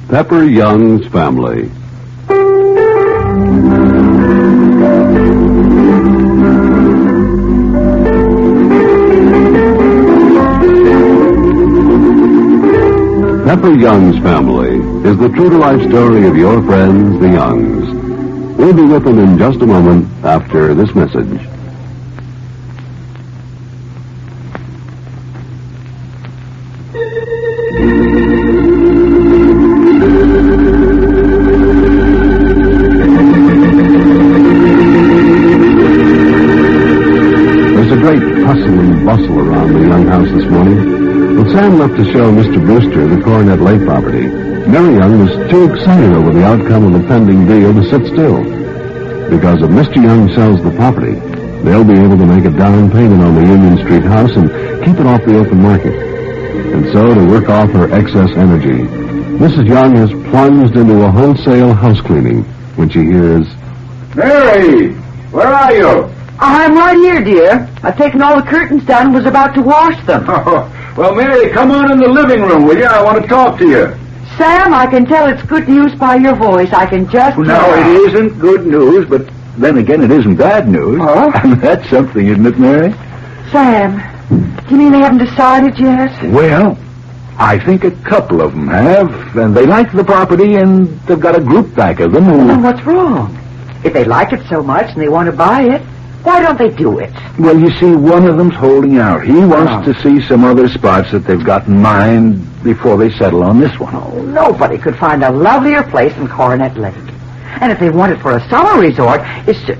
Pepper Young's Family. Pepper Young's Family is the true-to-life story of your friends, the Youngs. We'll be with them in just a moment after this message. There's a great hustle and bustle around the Young house this morning. When Sam left to show Mr. Brewster the Coronet Lake property, Mary Young was too excited over the outcome of the pending deal to sit still. Because if Mr. Young sells the property, they'll be able to make a down payment on the Union Street house and keep it off the open market. And so, to work off her excess energy, Mrs. Young has plunged into a wholesale house cleaning when she hears, Mary, where are you? I'm right here, dear. I've taken all the curtains down and was about to wash them. Well, Mary, come on in the living room, will you? I want to talk to you. Sam, I can tell it's good news by your voice. I can just No, tell. it isn't good news, but then again, it isn't bad news. Huh? And that's something, isn't it, Mary? Sam, do you mean they haven't decided yet? Well, I think a couple of them have, and they like the property, and they've got a group back of them who... Then what's wrong? If they like it so much and they want to buy it, why don't they do it? Well, you see, one of them's holding out. He wants to see some other spots that they've got in mind before they settle on this one. Oh, nobody could find a lovelier place than Coronet Lake. And if they want it for a summer resort, it's just...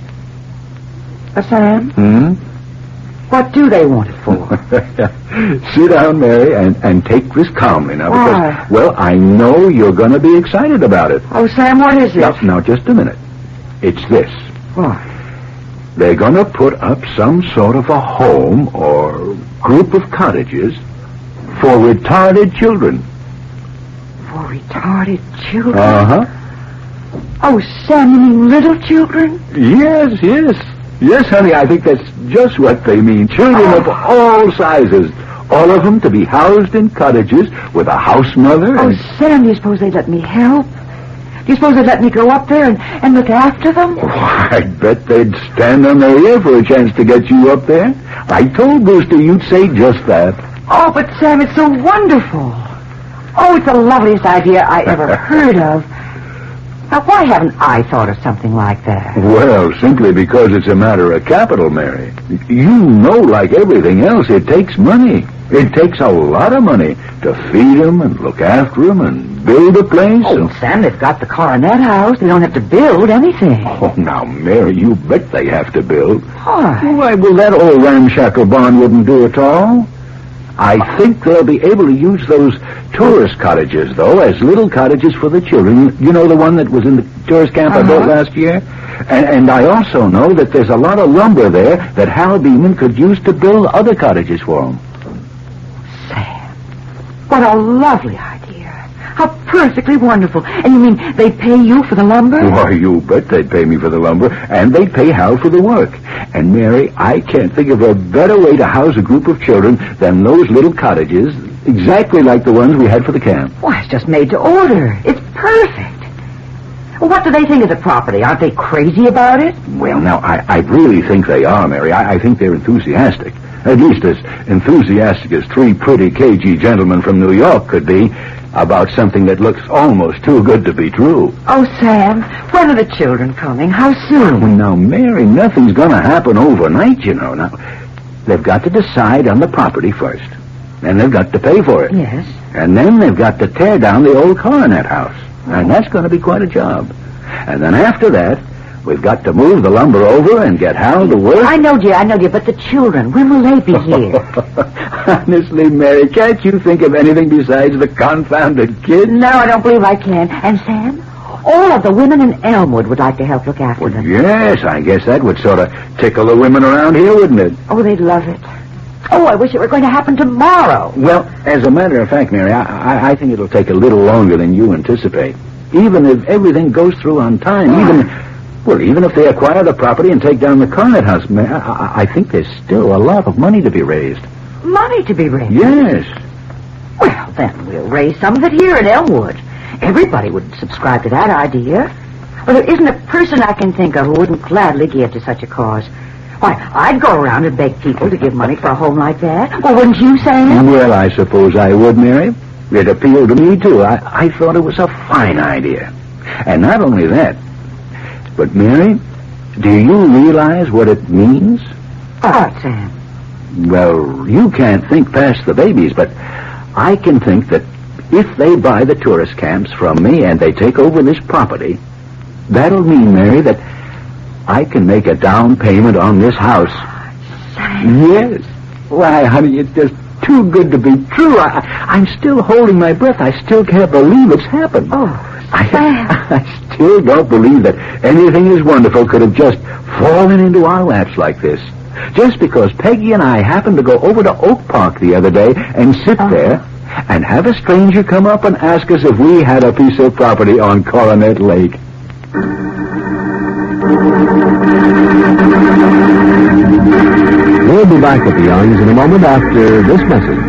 Sam? What do they want it for? Sit down, Mary, and take this calmly now, Why? because, well, I know you're going to be excited about it. Oh, Sam, what is it? Now, just a minute. It's this. What? They're going to put up some sort of a home or group of cottages for retarded children. For retarded children? Uh-huh. Oh, Sam, you mean little children? Yes. Yes, honey, I think that's just what they mean. Children of all sizes. All of them to be housed in cottages with a house mother. Oh, Sam, do you suppose they'd let me help? Do you suppose they'd let me go up there and look after them? Oh, I'd bet they'd stand on their ear for a chance to get you up there. I told Brewster you'd say just that. Oh, but Sam, it's so wonderful. Oh, it's the loveliest idea I ever heard of. Now, why haven't I thought of something like that? Well, simply because it's a matter of capital, Mary. You know, like everything else, it takes money. It takes a lot of money to feed them and look after them and build a place. Oh, Sam, they've got the Coronet house. They don't have to build anything. Oh, now, Mary, you bet they have to build. Why? Why, well, that old ramshackle barn wouldn't do at all. I think they'll be able to use those tourist cottages, though, as little cottages for the children. You know the one that was in the tourist camp I built last year? And I also know that there's a lot of lumber there that Hal Beeman could use to build other cottages for them. Sam, what a lovely idea. How perfectly wonderful. And you mean they pay you for the lumber? Why, you bet they'd pay me for the lumber, and they'd pay Hal for the work. And, Mary, I can't think of a better way to house a group of children than those little cottages, exactly like the ones we had for the camp. Why, it's just made to order. It's perfect. Well, what do they think of the property? Aren't they crazy about it? Well, now, I really think they are, Mary. I think they're enthusiastic. At least as enthusiastic as three pretty cagey gentlemen from New York could be about something that looks almost too good to be true. Oh, Sam, when are the children coming? How soon? Well, now, Mary, nothing's going to happen overnight, you know. Now, they've got to decide on the property first. And they've got to pay for it. Yes. And then they've got to tear down the old Coronet house. And that's going to be quite a job. And then after that, we've got to move the lumber over and get Hal to work. I know, dear, but the children, when will they be here? Honestly, Mary, can't you think of anything besides the confounded kids? No, I don't believe I can. And Sam, all of the women in Elmwood would like to help look after them. Yes, I guess that would sort of tickle the women around here, wouldn't it? Oh, they'd love it. Oh, I wish it were going to happen tomorrow. Well, as a matter of fact, Mary, I think it'll take a little longer than you anticipate. Even if everything goes through on time, even if they acquire the property and take down the Coronet house, I think there's still a lot of money to be raised. Money to be raised? Yes. Well, then we'll raise some of it here in Elmwood. Everybody would subscribe to that idea. Well, there isn't a person I can think of who wouldn't gladly give to such a cause. Why, I'd go around and beg people to give money for a home like that. Well, wouldn't you, Sam? Well, I suppose I would, Mary. It appealed to me, too. I thought it was a fine idea. And not only that, but, Mary, do you realize what it means? What, Sam? Well, you can't think past the babies, but I can think that if they buy the tourist camps from me and they take over this property, that'll mean, Mary, that I can make a down payment on this house. Sam. Yes. Why, honey, it's just too good to be true. I'm still holding my breath. I still can't believe it's happened. Oh, Sam. I still don't believe that anything as wonderful could have just fallen into our laps like this. Just because Peggy and I happened to go over to Oak Park the other day and sit there and have a stranger come up and ask us if we had a piece of property on Coronet Lake. We'll be back with the Youngs in a moment after this message.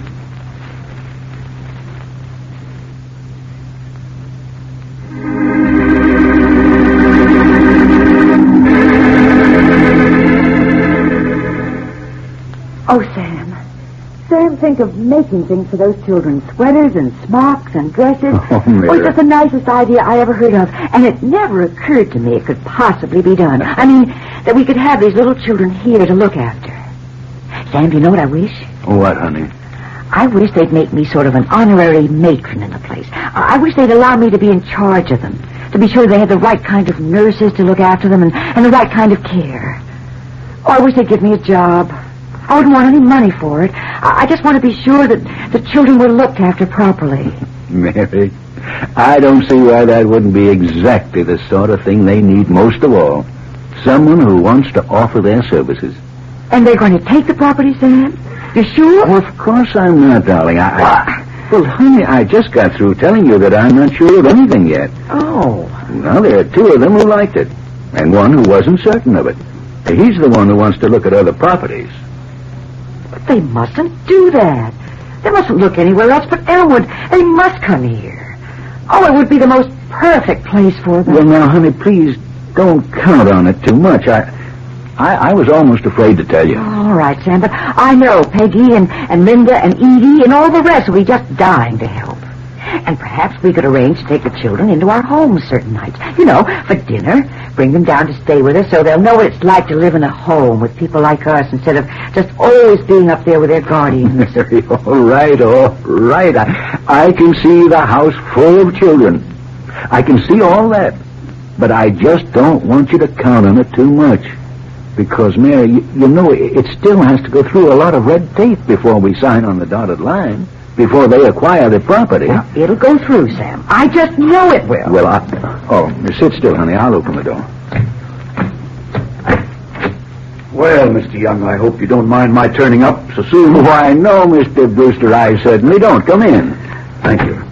Oh, Sam. Sam, think of making things for those children. Sweaters and smocks and dresses. Oh, Mary. Well, it's just the nicest idea I ever heard of. And it never occurred to me it could possibly be done. I mean, that we could have these little children here to look after. Sam, do you know what I wish? What, honey? I wish they'd make me sort of an honorary matron in the place. I wish they'd allow me to be in charge of them. To be sure they had the right kind of nurses to look after them and the right kind of care. Oh, I wish they'd give me a job. I wouldn't want any money for it. I just want to be sure that the children were looked after properly. Mary, I don't see why that wouldn't be exactly the sort of thing they need most of all. Someone who wants to offer their services. And they're going to take the property, Sam? You sure? Oh, of course I'm not, darling. Well, honey, I just got through telling you that I'm not sure of anything yet. Oh. Well, there are two of them who liked it, and one who wasn't certain of it. He's the one who wants to look at other properties. But they mustn't do that. They mustn't look anywhere else but Elwood. They must come here. Oh, it would be the most perfect place for them. Well, now, honey, please don't count on it too much. I was almost afraid to tell you. All right, Sam, but I know Peggy and Linda and Edie and all the rest will be just dying to help. And perhaps we could arrange to take the children into our homes certain nights. You know, for dinner. Bring them down to stay with us so they'll know what it's like to live in a home with people like us instead of just always being up there with their guardians. All right. I can see the house full of children. I can see all that. But I just don't want you to count on it too much. Because, Mary, you know, it still has to go through a lot of red tape before we sign on the dotted line. Before they acquire the property. Well, it'll go through, Sam. I just know it will. Well, sit still, honey. I'll open the door. Well, Mr. Young, I hope you don't mind my turning up so soon. Why, no, Mr. Brewster, I certainly don't. Come in. Thank you.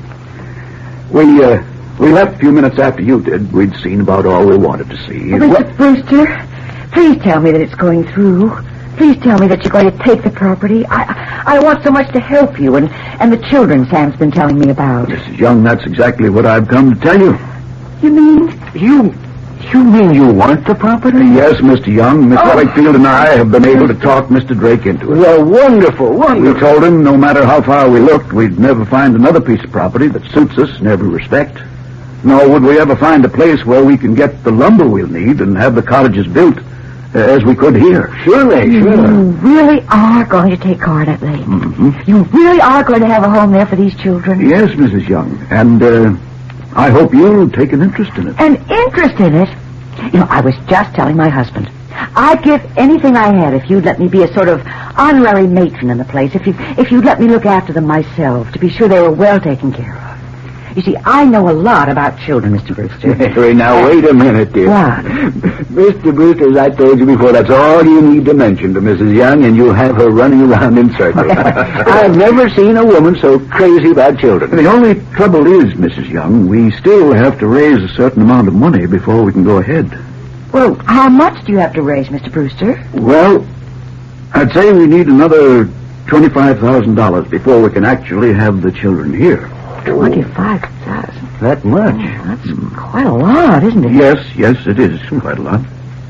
We left a few minutes after you did. We'd seen about all we wanted to see. Oh, Mr. Brewster, please tell me that it's going through. Please tell me that you're going to take the property. I want so much to help you and the children Sam's been telling me about. Mrs. Young, that's exactly what I've come to tell you. You mean? You mean you want the property? Yes, Mr. Young. Mr. Wakefield and I have been able to talk Mr. Drake into it. Well, wonderful. We told him no matter how far we looked, we'd never find another piece of property that suits us in every respect. Nor would we ever find a place where we can get the lumber we'll need and have the cottages built as we could here. Surely. You really are going to take Coronet Lake. Mm-hmm. You really are going to have a home there for these children. Yes, Mrs. Young. And I hope you'll take an interest in it. An interest in it? You know, I was just telling my husband. I'd give anything I had if you'd let me be a sort of honorary matron in the place, if you'd let me look after them myself, to be sure they were well taken care of. You see, I know a lot about children, Mr. Brewster. Mary, now, wait a minute, dear. What? Mr. Brewster, as I told you before, that's all you need to mention to Mrs. Young, and you'll have her running around in circles. I've never seen a woman so crazy about children. The only trouble is, Mrs. Young, we still have to raise a certain amount of money before we can go ahead. Well, how much do you have to raise, Mr. Brewster? Well, I'd say we need another $25,000 before we can actually have the children here. $25,000. That much? That's quite a lot, isn't it? Yes, it is quite a lot.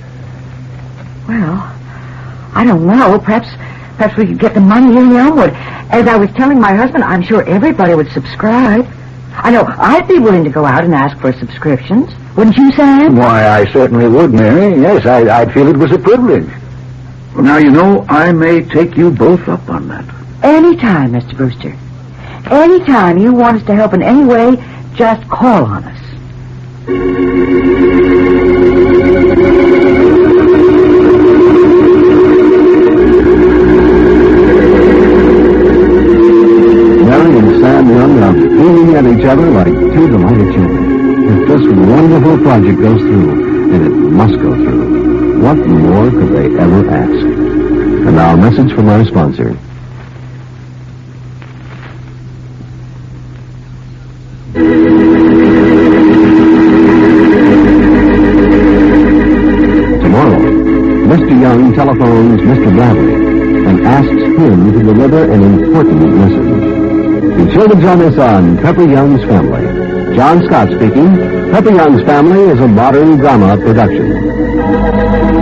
Well, I don't know. Perhaps we could get the money in Elmwood. As I was telling my husband, I'm sure everybody would subscribe. I know I'd be willing to go out and ask for subscriptions. Wouldn't you, Sam? Why, I certainly would, Mary. Yes, I'd feel it was a privilege. Well, now, you know, I may take you both up on that. Anytime, Mr. Brewster. Anytime you want us to help in any way, just call on us. Mary and Sam Young are beaming at each other like two delighted children. If this wonderful project goes through, and it must go through, what more could they ever ask? And now a message from our sponsor. Tomorrow, Mr. Young telephones Mr. Bradley and asks him to deliver an important message. Be sure to join us on Pepper Young's Family. John Scott speaking. Pepper Young's Family is a modern drama production.